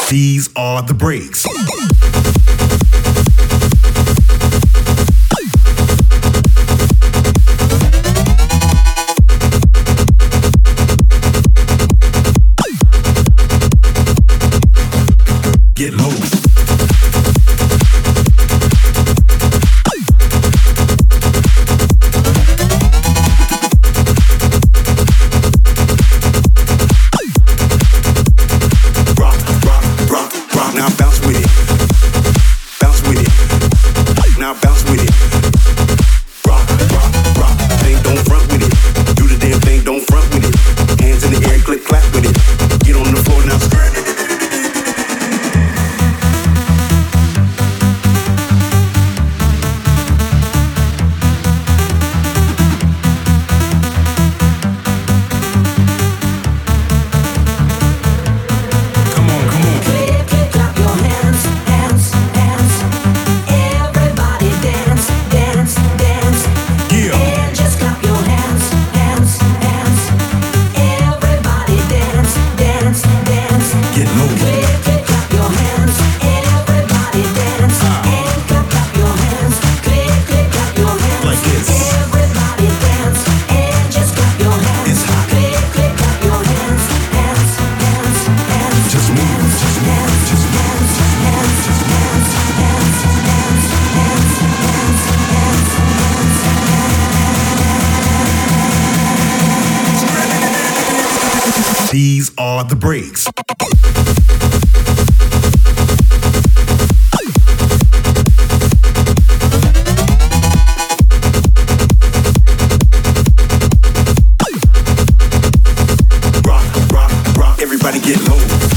These are the breaks. Get low. Now bounce with it. Bounce with it. Now bounce with it. Rock, rock, rock. Thing don't front with it. Do the damn thing, don't front with it. Hands in the air, click, clap with it. Get on the floor now. These are the breaks. Rock, rock, rock. Everybody get low.